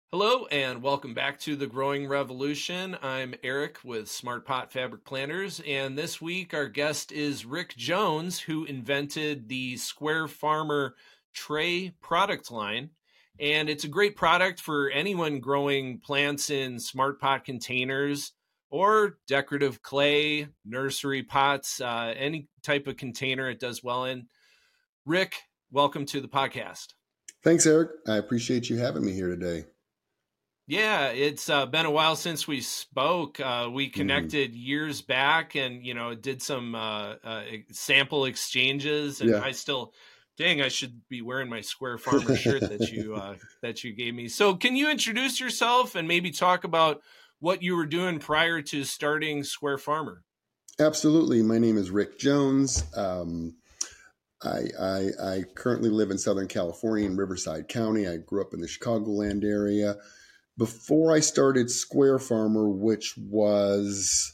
Hello and welcome back to the Growing Revolution. I'm Eric with Smart Pot Fabric Planters, and this week our guest is Rick Jones, who invented the Square Farmer tray product line. And it's a great product for anyone growing plants in Smart Pot containers or decorative clay, nursery pots, any type of container it does well in. Rick, welcome to the podcast. Thanks, Eric. I appreciate you having me here today. Yeah, it's been a while since we spoke. We connected years back, and did some sample exchanges. And I still, I should be wearing my Square Farmer shirt that you gave me. So, can you introduce yourself and maybe talk about what you were doing prior to starting Square Farmer? Absolutely. My name is Rick Jones. I currently live in Southern California in Riverside County. I grew up in the Chicagoland area. Before I started Square Farmer, which was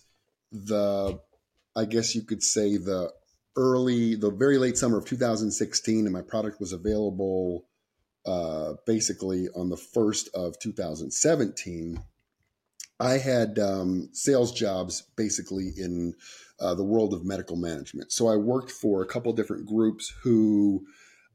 I guess you could say the very late summer of 2016, and my product was available basically on the 1st of 2017. I had sales jobs basically in the world of medical management. So I worked for a couple different groups who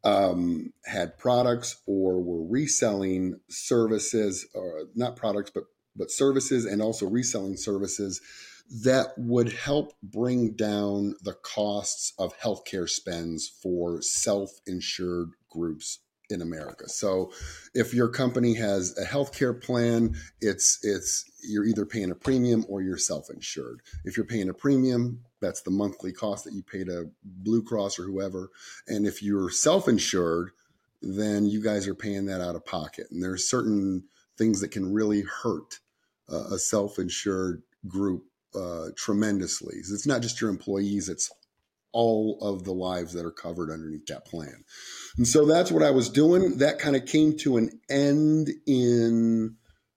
had products or were reselling services, or not products, but services, and also reselling services that would help bring down the costs of healthcare spends for self-insured groups in America. So if your company has a healthcare plan, you're either paying a premium or you're self-insured. If you're paying a premium, that's the monthly cost that you pay to Blue Cross or whoever. And if you're self-insured, then you guys are paying that out of pocket. And there's certain things that can really hurt a self-insured group tremendously. So it's not just your employees, it's all of the lives that are covered underneath that plan. And so that's what I was doing. That kind of came to an end in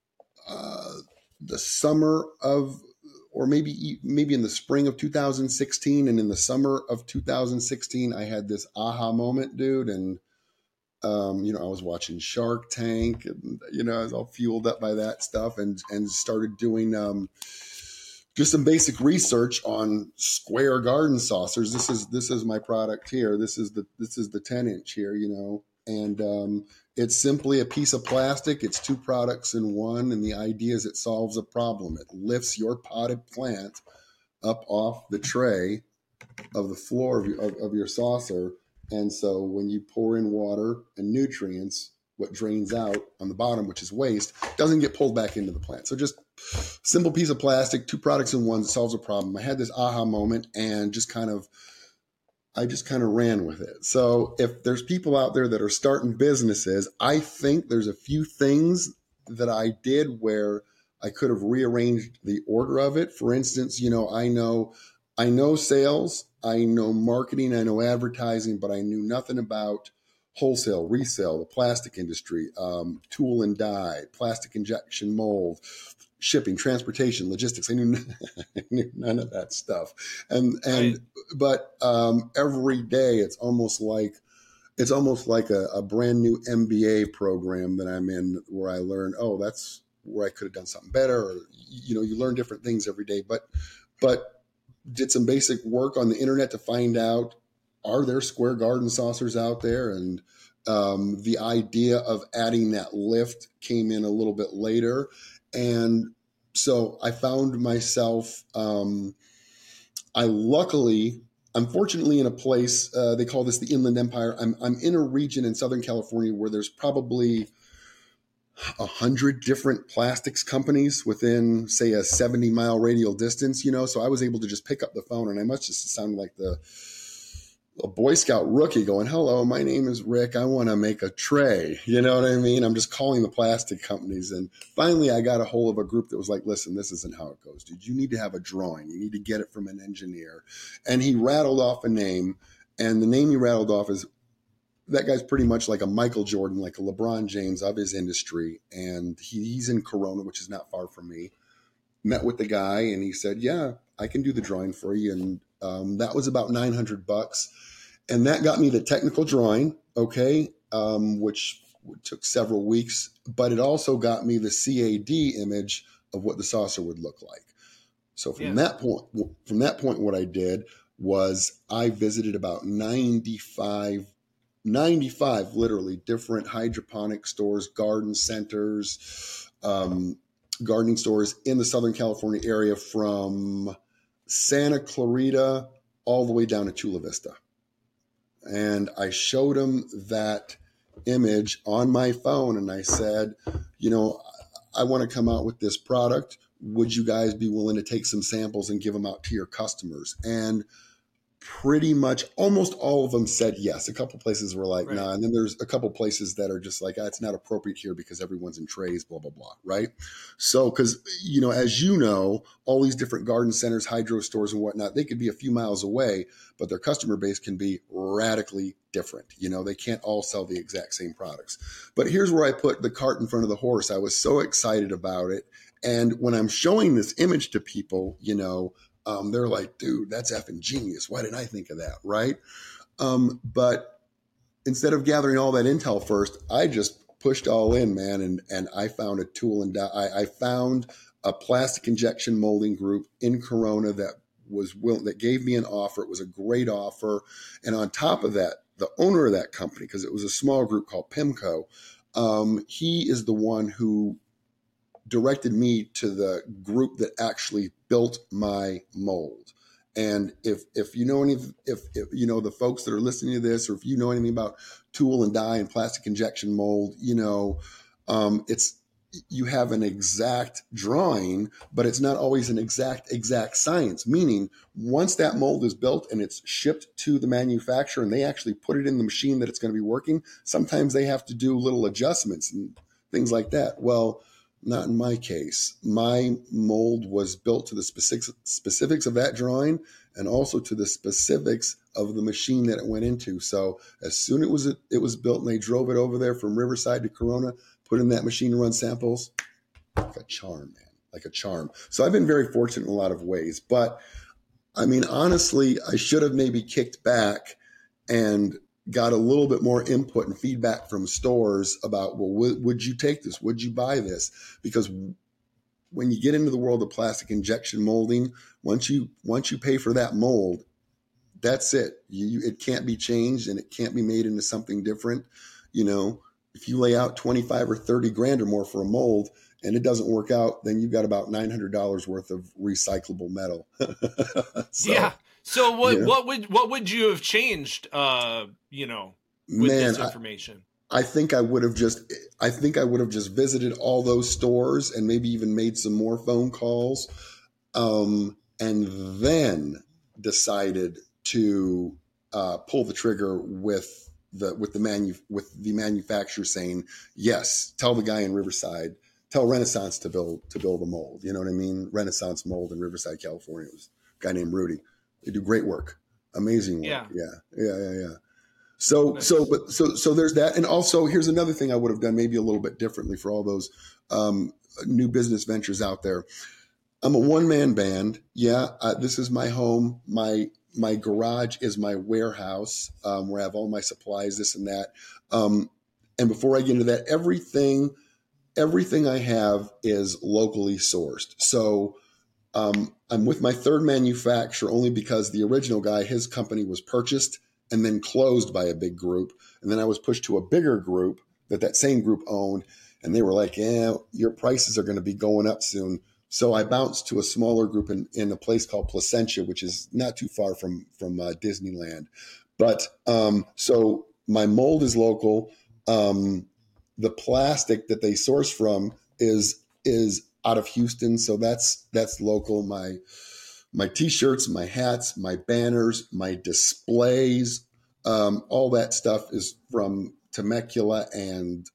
the summer of, or maybe in the spring of 2016. And in the summer of 2016, I had this aha moment, dude. And, I was watching Shark Tank, and, I was all fueled up by that stuff, and started doing just some basic research on square garden saucers. This is my product here. This is the 10-inch here, and it's simply a piece of plastic. It's two products in one. And the idea is it solves a problem. It lifts your potted plant up off the tray of the floor of your saucer. And so when you pour in water and nutrients, what drains out on the bottom, which is waste, doesn't get pulled back into the plant. So just simple piece of plastic, two products in one that solves a problem. I had this aha moment and I just kind of ran with it. So if there's people out there that are starting businesses, I think there's a few things that I did where I could have rearranged the order of it. For instance, I know sales, I know marketing, I know advertising, but I knew nothing about wholesale, resale, the plastic industry, tool and die, plastic injection mold, shipping, transportation, logistics. I knew none of that stuff. But every day it's almost like a brand new MBA program that I'm in, where I learn, that's where I could have done something better. Or, you learn different things every day, but did some basic work on the internet to find out, are there square garden saucers out there? And the idea of adding that lift came in a little bit later. And so I found myself, I'm fortunately in a place, they call this the Inland Empire. I'm in a region in Southern California where there's probably 100 different plastics companies within, say, a 70-mile radial distance, So I was able to just pick up the phone, and I must just sound like a Boy Scout rookie going, "Hello, my name is Rick. I want to make a tray." You know what I mean? I'm just calling the plastic companies. And finally, I got a hold of a group that was like, "Listen, this isn't how it goes, dude. You need to have a drawing. You need to get it from an engineer." And he rattled off a name. And the name he rattled off is, that guy's pretty much like a Michael Jordan, like a LeBron James of his industry. And he's in Corona, which is not far from me. Met with the guy, and he said, "Yeah, I can do the drawing for you." And that was about $900. And that got me the technical drawing, okay, which It took several weeks, but it also got me the CAD image of what the saucer would look like. So from that point, what I did was I visited about 95 literally different hydroponic stores, garden centers, gardening stores in the Southern California area, from Santa Clarita all the way down to Chula Vista. And I showed them that image on my phone and I said, I want to come out with this product. Would you guys be willing to take some samples and give them out to your customers? And pretty much almost all of them said yes. A couple places were like, nah. And then there's a couple places that are just like, it's not appropriate here because everyone's in trays, blah, blah, blah. Right. So, because, as you know, all these different garden centers, hydro stores and whatnot, they could be a few miles away, but their customer base can be radically different. They can't all sell the exact same products. But here's where I put the cart in front of the horse. I was so excited about it. And when I'm showing this image to people, they're like, dude, that's effing genius. Why didn't I think of that? Right. But instead of gathering all that intel first, I just pushed all in, man. And I found a tool and I found a plastic injection molding group in Corona that was willing, that gave me an offer. It was a great offer. And on top of that, the owner of that company, because it was a small group called PIMCO, he is the one who directed me to the group that actually built my mold. And if you know the folks that are listening to this, or if you know anything about tool and die and plastic injection mold, it's, you have an exact drawing, but it's not always an exact science. Meaning, once that mold is built and it's shipped to the manufacturer and they actually put it in the machine that it's going to be working, sometimes they have to do little adjustments and things like that. Well, not in my case. My mold was built to the specifics of that drawing and also to the specifics of the machine that it went into. So as soon as it was built and they drove it over there from Riverside to Corona, put in that machine to run samples, like a charm, man, like a charm. So I've been very fortunate in a lot of ways. But I mean, honestly, I should have maybe kicked back and got a little bit more input and feedback from stores about, well, would you take this? Would you buy this? Because when you get into the world of plastic injection molding, once you pay for that mold, that's it. It can't be changed and it can't be made into something different. If you lay out 25 or 30 grand or more for a mold and it doesn't work out, then you've got about $900 worth of recyclable metal. Yeah. So what would you have changed, with this information? I think I would have just visited all those stores and maybe even made some more phone calls, and then decided to pull the trigger with the manufacturer saying, yes, tell the guy in Riverside, tell Renaissance to build a mold. You know what I mean? Renaissance Mold in Riverside, California. It was a guy named Rudy. They do great work, amazing work. Yeah. So nice. so there's that. And also here's another thing I would have done maybe a little bit differently for all those new business ventures out there. I'm a one-man band. Yeah. This is my home. My garage is my warehouse, where I have all my supplies, this and that. And before I get into that, everything I have is locally sourced. So I'm with my third manufacturer only because the original guy, his company was purchased and then closed by a big group. And then I was pushed to a bigger group that same group owned. And they were like, yeah, your prices are going to be going up soon. So I bounced to a smaller group in a place called Placentia, which is not too far from Disneyland. But so my mold is local. The plastic that they source from is out of Houston, so that's local. My T-shirts, my hats, my banners, my displays, all that stuff is from Temecula and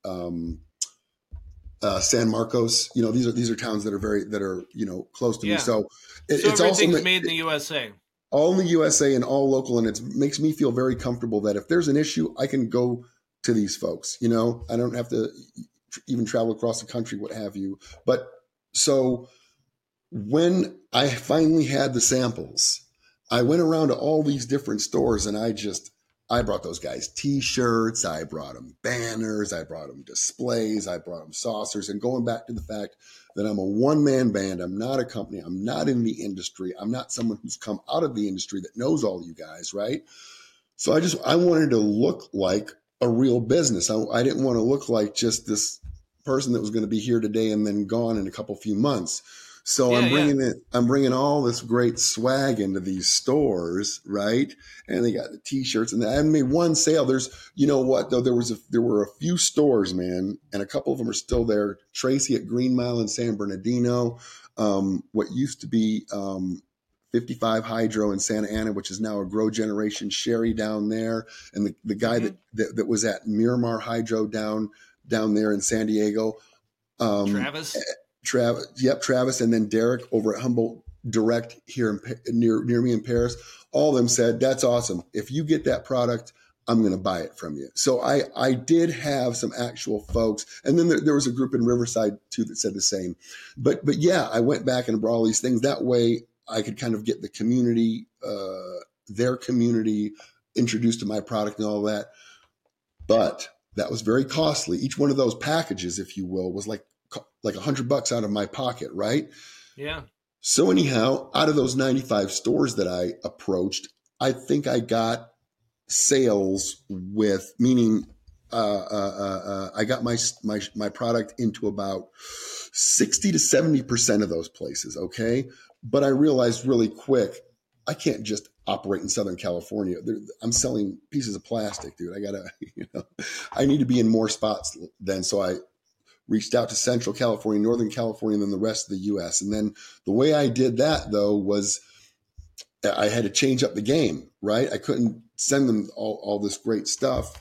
San Marcos. These are towns that are close to me. So it's everything's also made in the USA. All in the USA and all local, and it makes me feel very comfortable that if there's an issue, I can go to these folks. I don't have to even travel across the country, what have you. But so when I finally had the samples, I went around to all these different stores and I just I brought those guys T-shirts, I brought them banners, I brought them displays, I brought them saucers. And going back to the fact that I'm a one-man band, I'm not a company, I'm not in the industry, I'm not someone who's come out of the industry that knows all you guys, right? So I wanted to look like a real business. I didn't want to look like just this person that was going to be here today and then gone in a few months. So I'm bringing all this great swag into these stores, right? And they got the T-shirts, and I made one sale. There's, you know what though, there were a few stores, man, and a couple of them are still there. Tracy at Green Mile in San Bernardino, what used to be 55 Hydro in Santa Ana, which is now a Grow Generation Sherry down there, and the guy that was at Miramar Hydro down there in San Diego, Travis, and then Derek over at Humboldt Direct here near me in Paris. All of them said, "That's awesome. If you get that product, I'm going to buy it from you." So I did have some actual folks, and then there was a group in Riverside too that said the same. But yeah, I went back and brought all these things. That way, I could kind of get the community, their community, introduced to my product and all that. But that was very costly. Each one of those packages, if you will, was like $100 out of my pocket, right? Yeah. So anyhow, out of those 95 stores that I approached, I think I got sales with, meaning I got my product into about 60 to 70% of those places. Okay. But I realized really quick, I can't just operate in Southern California. I'm selling pieces of plastic, dude. I need to be in more spots then. So I reached out to Central California, Northern California, and then the rest of the U.S. And then the way I did that, though, was I had to change up the game, right? I couldn't send them all this great stuff,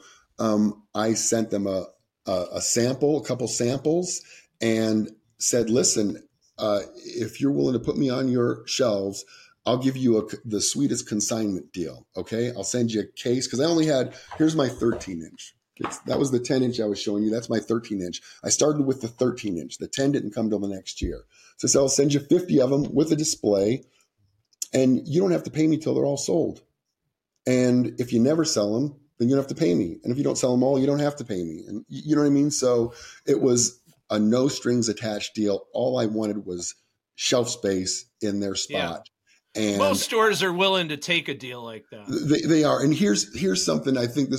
I sent them a couple samples, and said, listen, if you're willing to put me on your shelves, I'll give you the sweetest consignment deal. Okay. I'll send you a case. Cause here's my 13-inch. That was the 10-inch I was showing you. That's my 13-inch. I started with the 13-inch. The 10 didn't come till the next year. So I'll send you 50 of them with a display, and you don't have to pay me till they're all sold. And if you never sell them, then you don't have to pay me. And if you don't sell them all, you don't have to pay me. And you know what I mean? So it was a no strings attached deal. All I wanted was shelf space in their spot. Yeah. And most stores are willing to take a deal like that. They are. And here's something I think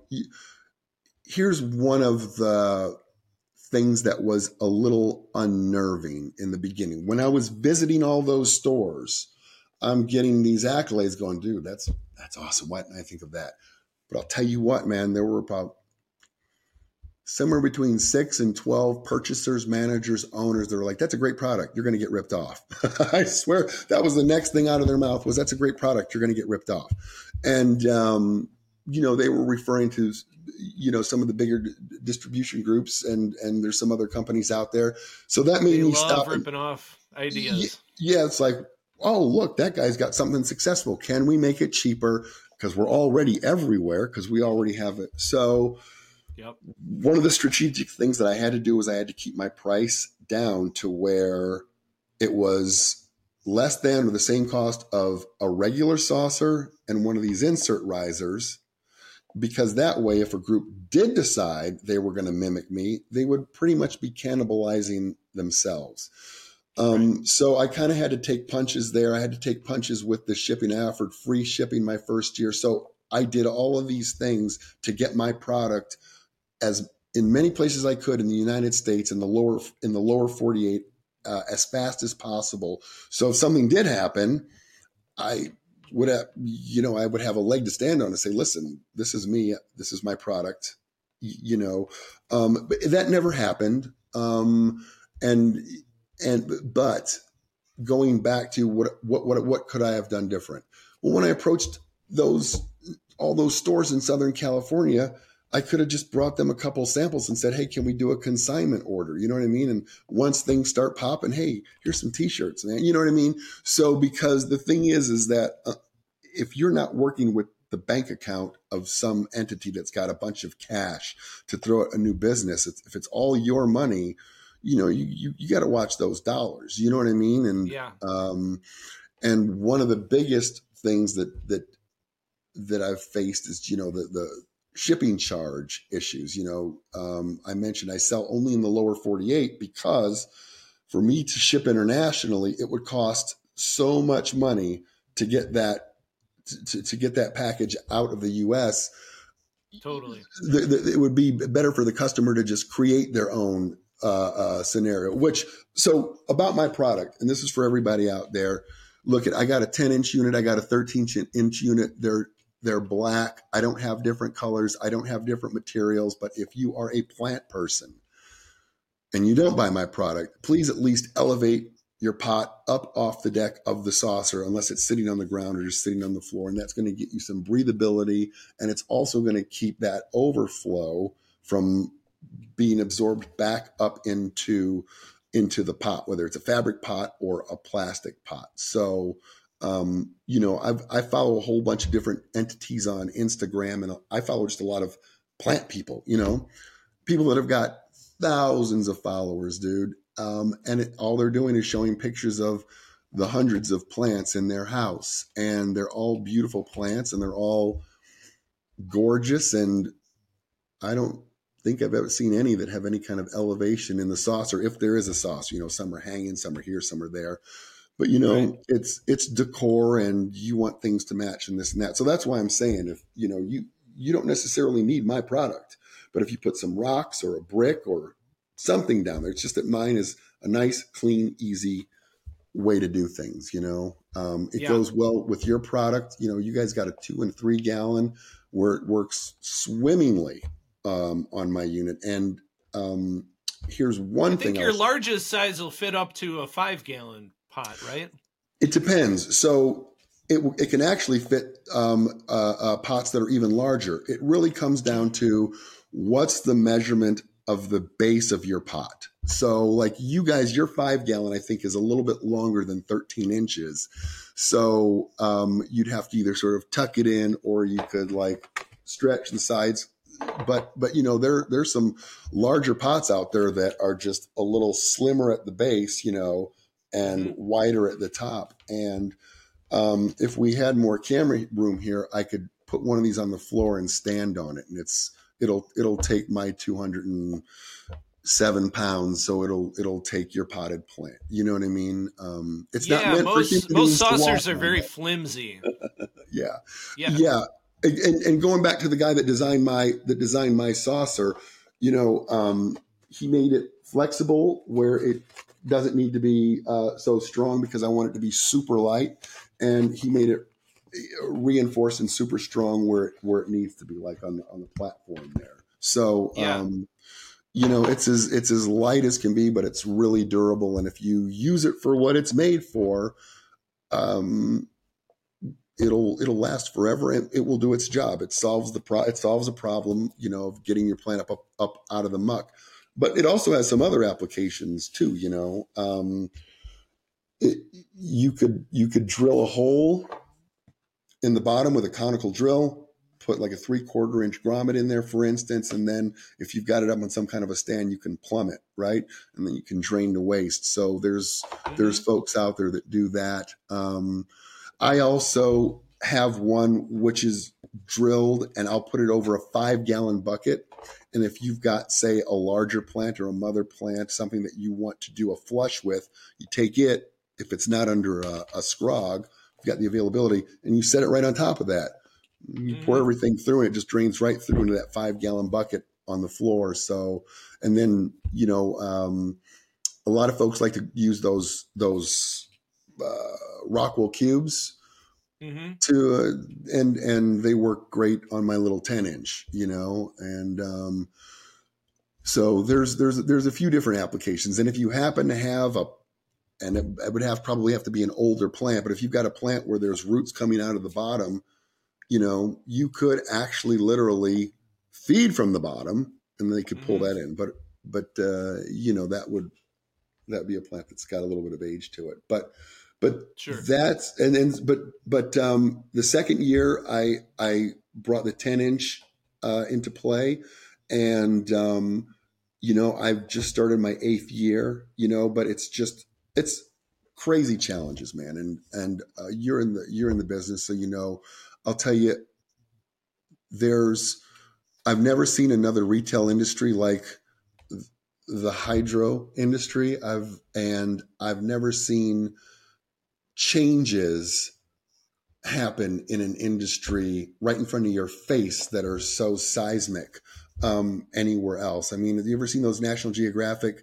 here's one of the things that was a little unnerving in the beginning. When I was visiting all those stores, I'm getting these accolades going, dude, that's awesome. Why didn't I think of that? But I'll tell you what, man, there were about somewhere between 6 and 12 purchasers, managers, owners that were like, that's a great product. You're going to get ripped off. I swear that was the next thing out of their mouth was, that's a great product. You're going to get ripped off. And, they were referring to, some of the bigger distribution groups, and there's some other companies out there. So that made me stop ripping off ideas. Yeah. It's like, oh, look, that guy's got something successful. Can we make it cheaper? Because we're already everywhere, because we already have it. So one of the strategic things that I had to do was I had to keep my price down to where it was less than or the same cost of a regular saucer and one of these insert risers, because that way, if a group did decide they were going to mimic me, they would pretty much be cannibalizing themselves. Right. So I kind of had to take punches there. I had to take punches with the shipping. I offered free shipping my first year. So I did all of these things to get my product as in many places I could in the United States, in the lower 48, as fast as possible. So if something did happen, I would have a leg to stand on and say, listen, this is me. This is my product, but that never happened. But going back to what could I have done different? Well, when I approached all those stores in Southern California, I could have just brought them a couple samples and said, hey, can we do a consignment order? You know what I mean? And once things start popping, hey, here's some T-shirts, man. You know what I mean? So because the thing is that if you're not working with the bank account of some entity that's got a bunch of cash to throw at a new business, if it's all your money, you got to watch those dollars. You know what I mean? And and one of the biggest things that that I've faced is, the shipping charge issues. I mentioned I sell only in the lower 48 because for me to ship internationally, it would cost so much money to get that to get that package out of the U.S. Totally. It would be better for the customer to just create their own scenario. So about my product, and this is for everybody out there. Look, I got a 10-inch unit. I got a 13-inch unit. They're black. I don't have different colors. I don't have different materials. But if you are a plant person and you don't buy my product, please at least elevate your pot up off the deck of the saucer, unless it's sitting on the ground or just sitting on the floor. And that's going to get you some breathability. And it's also going to keep that overflow from being absorbed back up into the pot, whether it's a fabric pot or a plastic pot. So, I follow a whole bunch of different entities on Instagram, and I follow just a lot of plant people, people that have got thousands of followers, dude. And all they're doing is showing pictures of the hundreds of plants in their house, and they're all beautiful plants and they're all gorgeous. And I don't think I've ever seen any that have any kind of elevation in the saucer. If there is a saucer, some are hanging, some are here, some are there. But right. It's decor, and you want things to match and this and that. So that's why I'm saying, if you don't necessarily need my product, but if you put some rocks or a brick or something down there, it's just that mine is a nice, clean, easy way to do things. It goes well with your product. You guys got a 2 and 3 gallon where it works swimmingly on my unit. And here's one thing. I think your largest size will fit up to a 5 gallon pot, right? It depends. So it can actually fit pots that are even larger. It really comes down to what's the measurement of the base of your pot. So like you guys, your 5 gallon, I think, is a little bit longer than 13 inches. So you'd have to either sort of tuck it in, or you could like stretch the sides. But there's some larger pots out there that are just a little slimmer at the base, and wider at the top. And if we had more camera room here, I could put one of these on the floor and stand on it, and it'll take my 207 pounds, so it'll take your potted plant. You know what I mean? It's not meant for human beings. Most saucers are very flimsy. Yeah. And going back to the guy that designed my saucer, he made it flexible where it doesn't need to be so strong, because I want it to be super light, and he made it reinforced and super strong where it needs to be, like on the platform there. So it's as light as can be, but it's really durable, and if you use it for what it's made for, it'll last forever, and it will do its job. It solves a problem, of getting your plant up out of the muck. But it also has some other applications too. You could drill a hole in the bottom with a conical drill, put like a 3/4 inch grommet in there, for instance, and then if you've got it up on some kind of a stand, you can plumb it, right? And then you can drain the waste. So there's folks out there that do that. I also have one which is drilled, and I'll put it over a 5 gallon bucket. And if you've got, say, a larger plant or a mother plant, something that you want to do a flush with, you take it, if it's not under a scrog, you've got the availability, and you set it right on top of that. You pour everything through, and it just drains right through into that 5 gallon bucket on the floor. So, and then, a lot of folks like to use those Rockwell cubes to, and they work great on my little 10-inch, and so there's a few different applications. And if you happen to have and it would probably have to be an older plant, but if you've got a plant where there's roots coming out of the bottom, you could actually literally feed from the bottom, and they could pull that in. But that'd be a plant that's got a little bit of age to it. But sure. That's, and then, but the second year I brought the 10-inch into play, and I've just started my 8th year, but it's crazy challenges, man. And you're in the business, so I'll tell you, I've never seen another retail industry like the hydro industry. I've never seen changes happen in an industry right in front of your face that are so seismic anywhere else. I mean, have you ever seen those National Geographic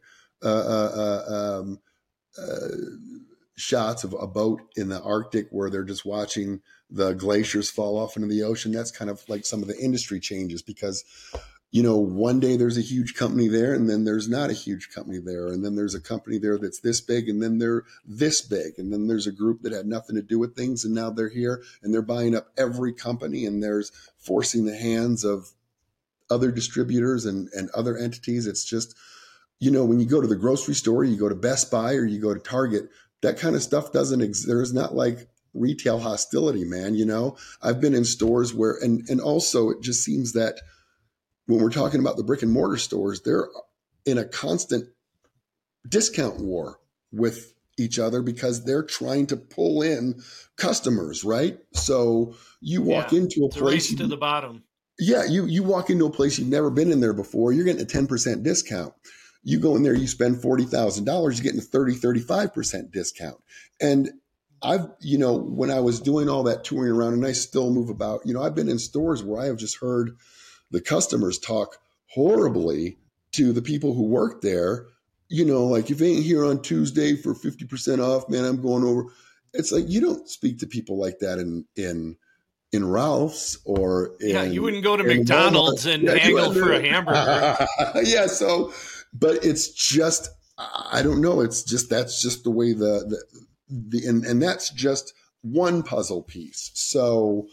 shots of a boat in the Arctic where they're just watching the glaciers fall off into the ocean? That's kind of like some of the industry changes, because one day there's a huge company there, and then there's not a huge company there, and then there's a company there that's this big, and then they're this big, and then there's a group that had nothing to do with things, and now they're here and they're buying up every company, and there's forcing the hands of other distributors and other entities. It's just, when you go to the grocery store, you go to Best Buy or you go to Target, that kind of stuff doesn't exist. There's not like retail hostility, man. I've been in stores where, and also it just seems that when we're talking about the brick and mortar stores, they're in a constant discount war with each other because they're trying to pull in customers, right? So you walk into a place, race to the bottom. Yeah, you walk into a place you've never been in there before, you're getting a 10% discount. You go in there, you spend $40,000, you're getting a 35% discount. And when I was doing all that touring around, and I still move about, I've been in stores where I have just heard the customers talk horribly to the people who work there. Like, if you ain't here on Tuesday for 50% off, man, I'm going over. It's like, you don't speak to people like that in Ralph's or you wouldn't go to McDonald's and haggle for a hamburger. Yeah. So, but it's just, I don't know. It's just, that's just the way and that's just one puzzle piece. So,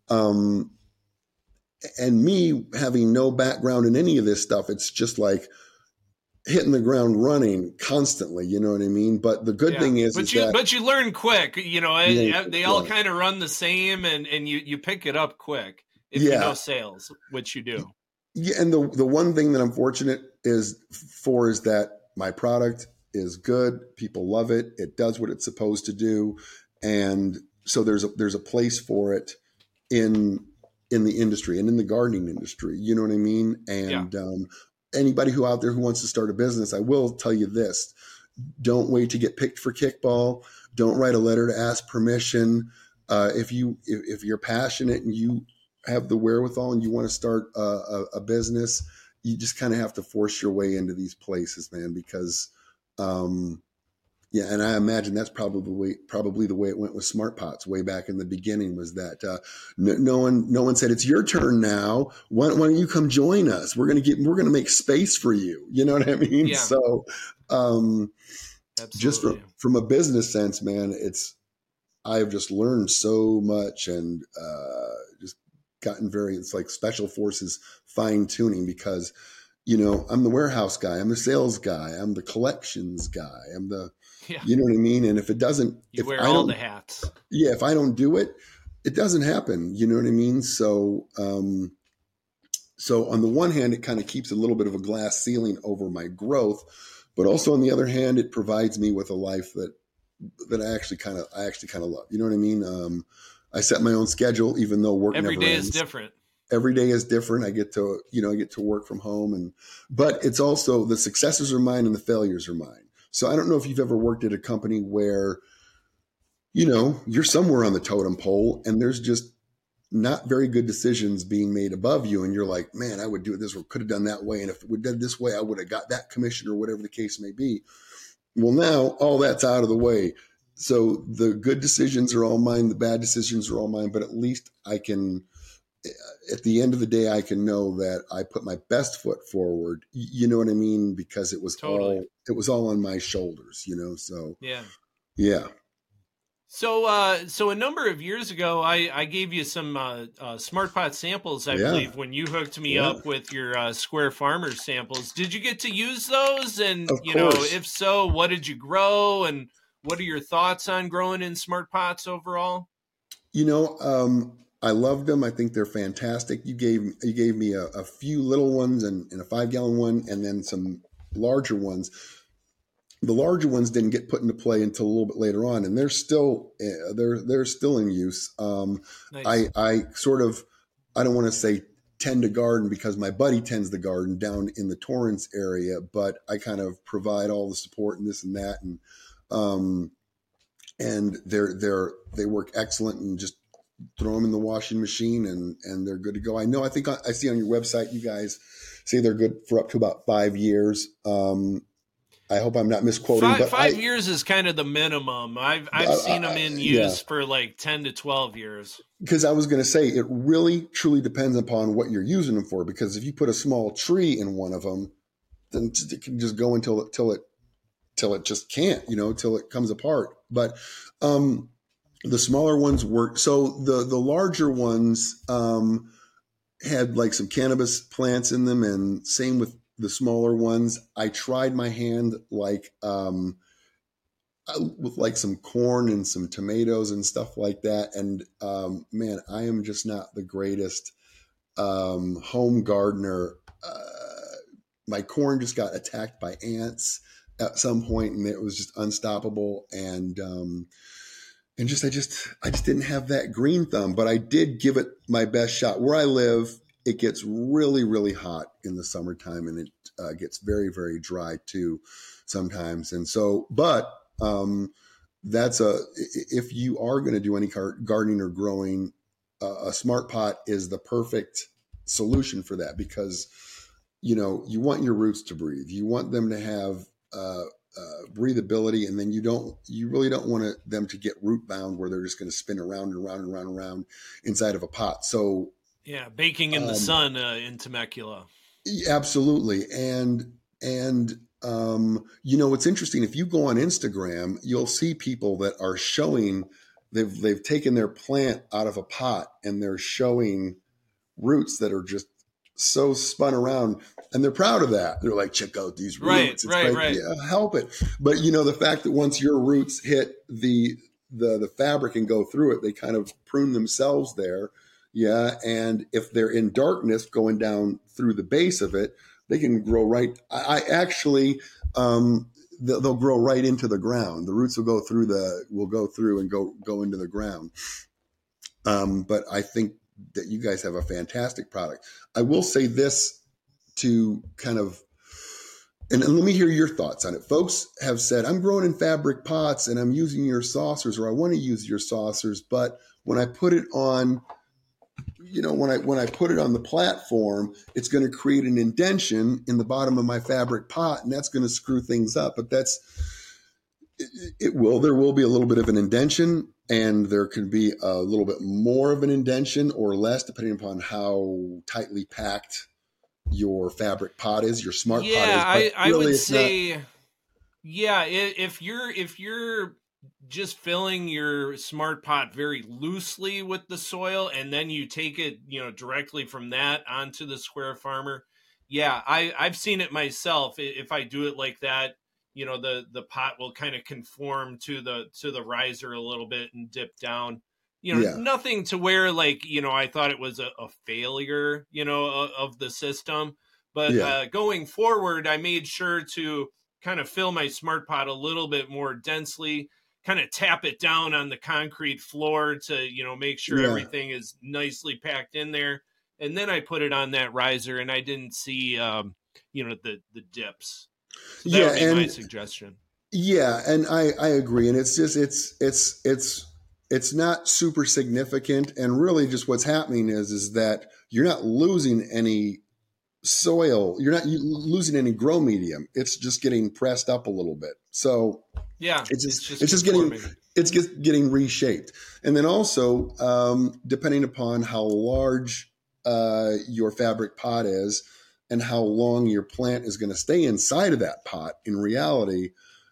and me having no background in any of this stuff, it's just like hitting the ground running constantly. You know what I mean? But the good thing is, but you learn quick. They all kind of run the same, and you pick it up quick if you know sales, which you do. Yeah, and the one thing that I'm fortunate is that my product is good. People love it. It does what it's supposed to do, and so there's a place for it in the industry and in the gardening industry. You know what I mean? And anybody out there who wants to start a business, I will tell you this: don't wait to get picked for kickball. Don't write a letter to ask permission. If you're passionate and you have the wherewithal and you want to start a business, you just kind of have to force your way into these places, man, because and I imagine that's probably the way it went with Smart Pots way back in the beginning, was that no one said, it's your turn now. Why don't you come join us? We're gonna make space for you. You know what I mean? Yeah. So just from a business sense, man, I've just learned so much and just gotten it's like special forces fine tuning, because I'm the warehouse guy, I'm the sales guy, I'm the collections guy, I'm the you know what I mean? And if it doesn't, wear all the hats. Yeah. If I don't do it, it doesn't happen. You know what I mean? So, so on the one hand, it kind of keeps a little bit of a glass ceiling over my growth, but also on the other hand, it provides me with a life that I actually kind of love. You know what I mean? I set my own schedule, even though work every never day ends. is different. Every day is different. I get to work from home, but it's also, the successes are mine and the failures are mine. So I don't know if you've ever worked at a company where, you're somewhere on the totem pole and there's just not very good decisions being made above you. And you're like, man, I would do it this way, could have done that way. And if it would done this way, I would have got that commission or whatever the case may be. Well, now all that's out of the way. So the good decisions are all mine. The bad decisions are all mine, but at least I can, at the end of the day, I can know that I put my best foot forward. You know what I mean? Because it was all on my shoulders, so yeah. So a number of years ago, I gave you some Smart Pot samples, I believe, when you hooked me up with your Square Farmers samples. Did you get to use those? And, if so, what did you grow? And what are your thoughts on growing in Smart Pots overall? I loved them. I think they're fantastic. You gave me a few little ones and a 5-gallon one, and then some larger ones. The larger ones didn't get put into play until a little bit later on, and they're still in use. Nice. I sort of I don't want to say tend to garden because my buddy tends the garden down in the Torrance area, but I kind of provide all the support and this and that. And they work excellent, and just throw them in the washing machine and they're good to go. I think I see on your website, you guys say they're good for up to about 5 years. I hope I'm not misquoting, but 5 years is kind of the minimum. I've seen them in use for like 10 to 12 years. Because I was going to say, it really truly depends upon what you're using them for. Because if you put a small tree in one of them, then it can just go until it just can't, till it comes apart. But the smaller ones work. So the larger ones had like some cannabis plants in them, and same with the smaller ones. I tried my hand with like some corn and some tomatoes and stuff like that. And man, I am just not the greatest home gardener. My corn just got attacked by ants at some point, and it was just unstoppable. And I just didn't have that green thumb, but I did give it my best shot. Where I live, it gets really, really hot in the summertime, and it gets very, very dry too sometimes. And so, but if you are going to do any gardening or growing, a smart pot is the perfect solution for that, because you want your roots to breathe. You want them to have breathability, and then you really don't want them to get root bound where they're just going to spin around and around and around and around inside of a pot. So yeah, baking in the sun in Temecula. Absolutely. And it's interesting. If you go on Instagram, you'll see people that are showing they've taken their plant out of a pot and they're showing roots that are just so spun around, and they're proud of that. They're like, check out these roots. Right. Yeah, help it. But the fact that once your roots hit the fabric and go through it, they kind of prune themselves there. Yeah. And if they're in darkness going down through the base of it, they can grow right. I actually, they'll grow right into the ground. The roots will go through and go into the ground. But I think that you guys have a fantastic product. I will say this to kind of, and let me hear your thoughts on it. Folks have said, I'm growing in fabric pots and I'm using your saucers, or I want to use your saucers, but when I put it on, when I put it on the platform, it's going to create an indentation in the bottom of my fabric pot, and that's going to screw things up. But there will be a little bit of an indentation, and there could be a little bit more of an indentation or less, depending upon how tightly packed your fabric pot is, your smart pot is. Yeah, I would say, if you're just filling your smart pot very loosely with the soil, and then you take it, directly from that onto the Square Farmer. Yeah, I've seen it myself. If I do it like that, the pot will kind of conform to the riser a little bit and dip down. Nothing to where I thought it was a failure, of the system. But going forward, I made sure to kind of fill my smart pot a little bit more densely, kind of tap it down on the concrete floor to, make sure everything is nicely packed in there. And then I put it on that riser, and I didn't see, the dips. So that would be my suggestion. Yeah. And I agree. And it's just, it's not super significant. And really just what's happening is that you're not losing any soil. You're not losing any grow medium. It's just getting pressed up a little bit. So yeah, it's just getting reshaped. And then also, depending upon how large your fabric pot is and how long your plant is going to stay inside of that pot, in reality,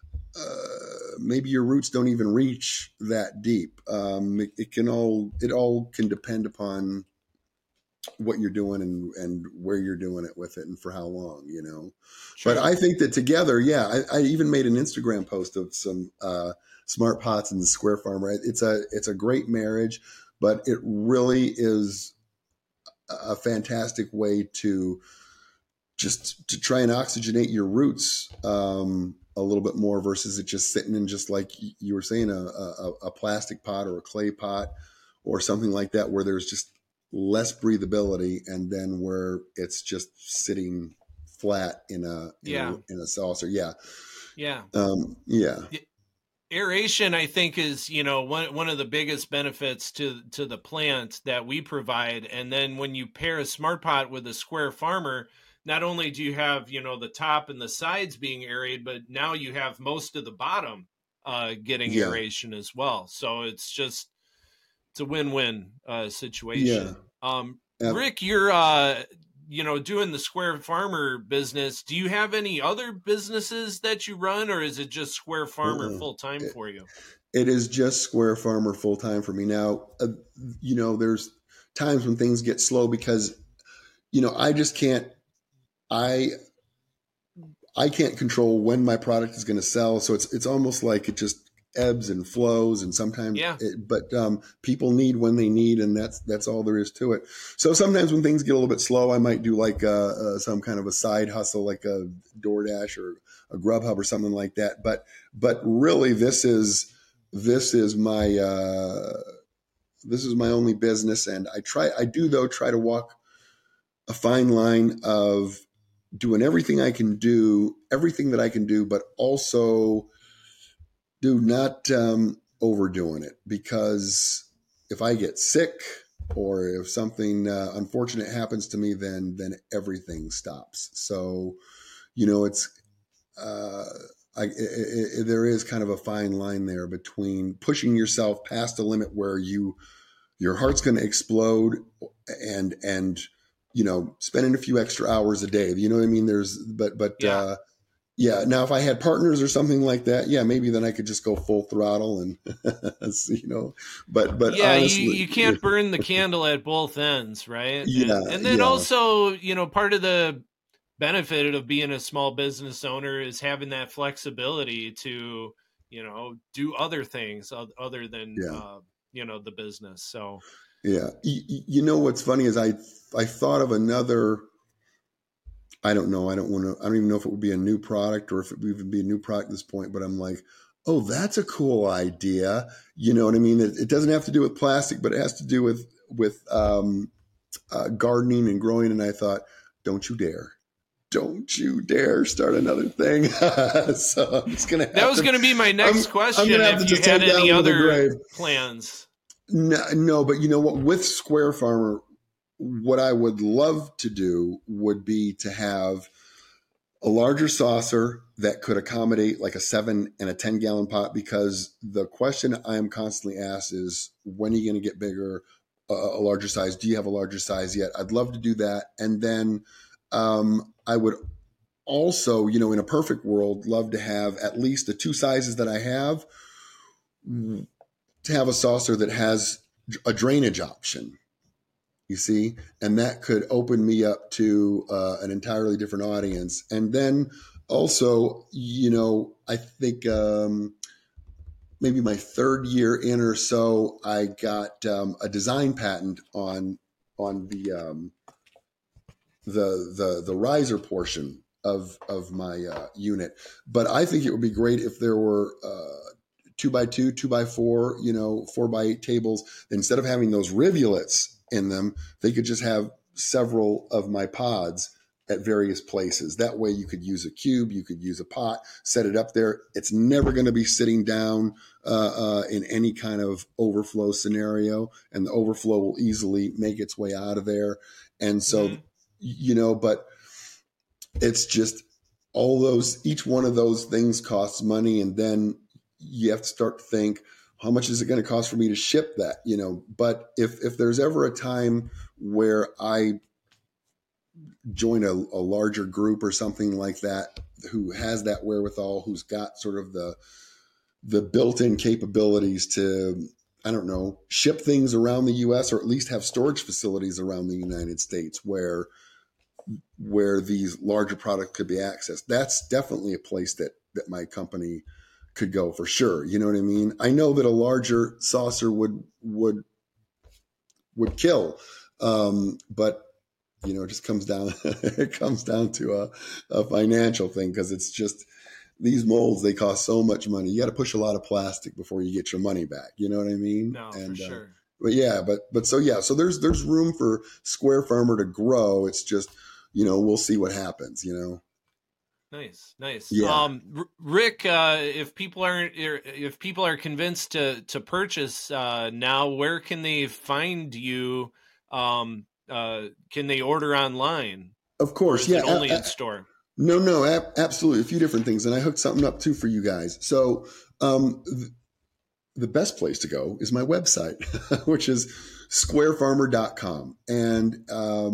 maybe your roots don't even reach that deep. It all can depend upon what you're doing and where you're doing it with it and for how long, Sure. But I think that together, I even made an Instagram post of some smart pots and the Square Farmer. It's a great marriage, but it really is a fantastic way to try and oxygenate your roots a little bit more versus it just sitting in, just like you were saying, a plastic pot or a clay pot or something like that, where there's just less breathability, and then where it's just sitting flat in a saucer. Yeah. Yeah. Yeah. Aeration, I think, is, one of the biggest benefits to the plant that we provide. And then when you pair a Smart Pot with a Square Farmer, not only do you have, the top and the sides being aerated, but now you have most of the bottom getting aeration as well. So it's a win-win situation. Rick, you're doing the Square Farmer business. Do you have any other businesses that you run, or is it just Square Farmer full time for you? It is just Square Farmer full time for me now. There's times when things get slow because I just can't. I can't control when my product is going to sell, so it's almost like it just ebbs and flows, and sometimes people need when they need, and that's all there is to it. So sometimes when things get a little bit slow, I might do like some kind of a side hustle, like a DoorDash or a Grubhub or something like that. But really, this is my only business, and I try to walk a fine line of doing everything that I can do, but also do not overdoing it, because if I get sick or if something unfortunate happens to me, then everything stops. So, it's there is kind of a fine line there between pushing yourself past a limit where your heart's going to explode and spending a few extra hours a day. You know what I mean? Now, if I had partners or something like that, maybe then I could just go full throttle and, but honestly, you can't burn the candle at both ends, right? Yeah. And then also, part of the benefit of being a small business owner is having that flexibility to, do other things other than, the business. So, yeah. What's funny is I thought of another, I don't know. I don't even know if it would be a new product or if it would even be a new product at this point, but I'm like, oh, that's a cool idea. You know what I mean? It doesn't have to do with plastic, but it has to do with gardening and growing. And I thought, don't you dare start another thing. So I'm just going to. That was going to be my next question. If you had any other plans. No, but you know what? With Square Farmer, what I would love to do would be to have a larger saucer that could accommodate like a 7 and a 10-gallon pot, because the question I am constantly asked is, when are you going to get bigger, a larger size? Do you have a larger size yet? I'd love to do that. And then I would also, in a perfect world, love to have at least the 2 sizes that I have, to have a saucer that has a drainage option. You see, and that could open me up to an entirely different audience. And then also, I think maybe my 3rd year in or so, I got a design patent on the riser portion of my unit. But I think it would be great if there were 2x2, 2x4, 4x8 tables. Instead of having those rivulets in them, they could just have several of my pods at various places. That way you could use a cube, you could use a pot, set it up there. It's never going to be sitting down in any kind of overflow scenario, and the overflow will easily make its way out of there. And so, but it's just each one of those things costs money. And then you have to start to think, how much is it going to cost for me to ship that? But if there's ever a time where I join a larger group or something like that, who has that wherewithal, who's got sort of the built-in capabilities to, I don't know, ship things around the U.S. or at least have storage facilities around the United States where these larger products could be accessed, that's definitely a place that my company could go for sure. You know what I mean? I know that a larger saucer would kill. But it just comes down, to a financial thing, because it's just, these molds, they cost so much money. You got to push a lot of plastic before you get your money back. You know what I mean? No, for sure. But yeah, so there's room for Square Farmer to grow. It's just, we'll see what happens, Nice, nice. Yeah. Rick, if people are convinced to purchase now, where can they find you? Can they order online, Of or course. is it Yeah. only in store? No, absolutely. A few different things. And I hooked something up too for you guys. So, the best place to go is my website, which is squarefarmer.com. And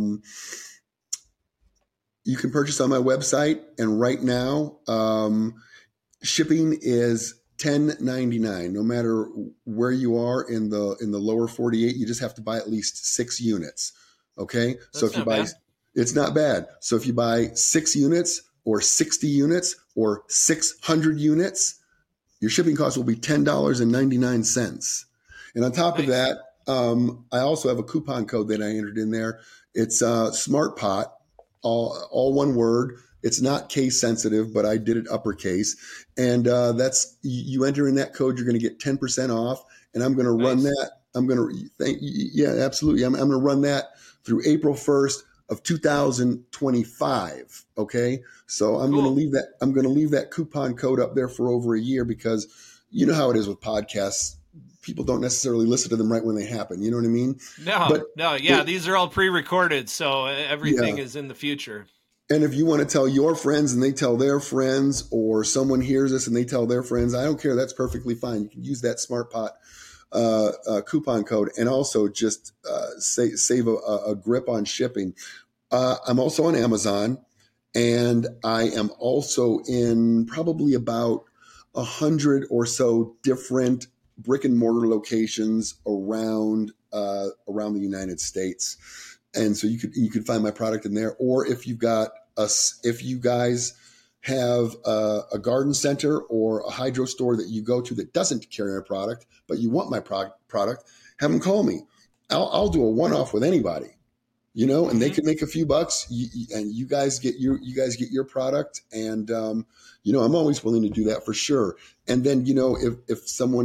you can purchase on my website. And right now, shipping is $10.99. No matter where you are in the lower 48, you just have to buy at least 6 units. Okay. So That's if you not buy, bad. it's not bad. So if you buy 6 units or 60 units or 600 units, your shipping cost will be $10.99. And on top of Nice. that, I also have a coupon code that I entered in there. It's SmartPot, all one word. It's not case sensitive, but I did it uppercase. And that's, you enter in that code, you're going to get 10% off. And I'm going to run Nice. that. Yeah, absolutely. I'm going to run that through April 1st of 2025. Okay. So I'm going to Cool. leave that. I'm going to leave that coupon code up there for over a year, because you know how it is with podcasts. People don't necessarily listen to them right when they happen. You know what I mean? No, But no, yeah, it, these are all pre-recorded, so yeah. everything is in the future. And if you want to tell your friends and they tell their friends, or someone hears this and they tell their friends, I don't care. That's perfectly fine. You can use that SmartPot coupon code, and also just save a grip on shipping. I'm also on Amazon, and I am also in probably about 100 or so different brick and mortar locations around the United States. And so you could find my product in there. Or if you guys have a garden center or a hydro store that you go to that doesn't carry my product, but you want my product, have them call me. I'll do a one-off with anybody, and they Hmm. can make a few bucks, and you guys get your product. And I'm always willing to do that for sure. And then, if someone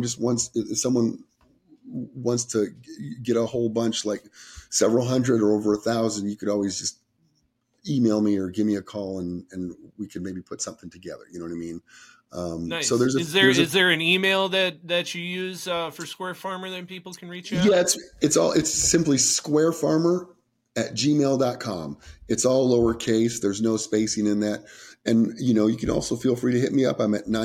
wants to get a whole bunch, like several hundred or over 1,000, you could always just email me or give me a call, and we could maybe put something together. You know what I mean? So Nice. there's a Is there there's a is there an email that you use for Square Farmer that people can reach you at? yeah, it's simply squarefarmer@gmail.com. It's all lowercase. There's no spacing in that. And you can also feel free to hit me up. I'm at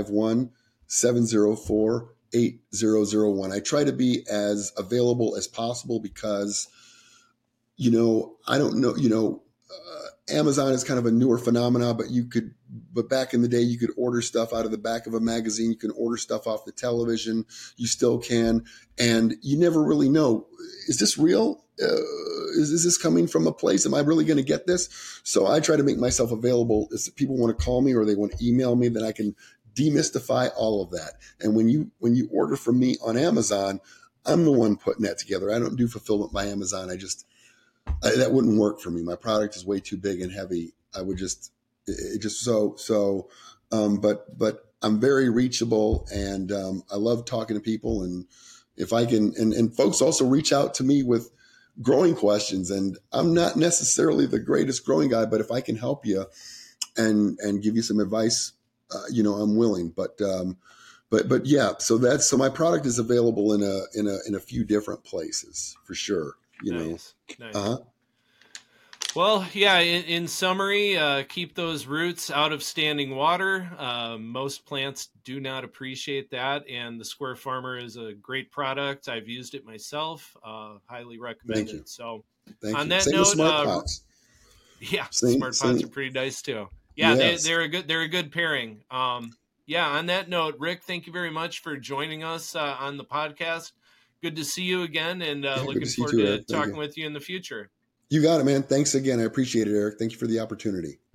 951-704-8001. I try to be as available as possible, because I don't know, Amazon is kind of a newer phenomena, but back in the day, you could order stuff out of the back of a magazine. You can order stuff off the television. You still can. And you never really know, is this real? Is this coming from a place? Am I really going to get this? So I try to make myself available. If people want to call me or they want to email me, then I can demystify all of that. And when you order from me on Amazon, I'm the one putting that together. I don't do fulfillment by Amazon. That wouldn't work for me. My product is way too big and heavy. I would just, it just but I'm very reachable, and I love talking to people. And if I can, and folks also reach out to me with growing questions, and I'm not necessarily the greatest growing guy, but if I can help you and give you some advice, I'm willing. But yeah, so my product is available in a few different places for sure. Nice, nice. Uh-huh. Well, yeah. In summary, keep those roots out of standing water. Most plants do not appreciate that, and the Square Farmer is a great product. I've used it myself. Highly Thank you. recommended. So, Thank on you. that Same with note, smart pots. yeah, Same, smart pots are same. pretty nice too. Yeah, Yes. they're a good pairing. Yeah. On that note, Rick, thank you very much for joining us on the podcast. Good to see you again, and Yeah, good to looking see you forward too, to Eric. Thank talking you. with you in the future. You got it, man. Thanks again. I appreciate it, Eric. Thank you for the opportunity.